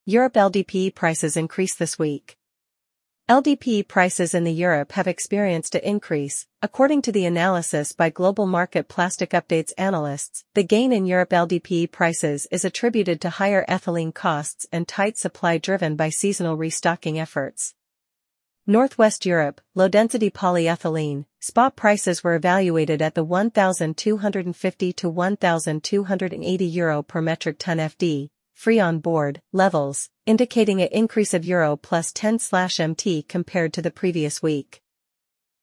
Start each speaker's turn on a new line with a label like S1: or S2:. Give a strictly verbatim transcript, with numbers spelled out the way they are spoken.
S1: Europe L D P E prices increase this week. L D P E prices in the Europe have experienced an increase, according to the analysis by Global Market Plastic Updates analysts. The gain in Europe L D P E prices is attributed to higher ethylene costs and tight supply driven by seasonal restocking efforts. Northwest Europe, low-density polyethylene, spot prices were evaluated at the one thousand two hundred fifty to one thousand two hundred eighty euro per metric ton F D, free on board, levels, indicating an increase of euro plus ten slash M T compared to the previous week.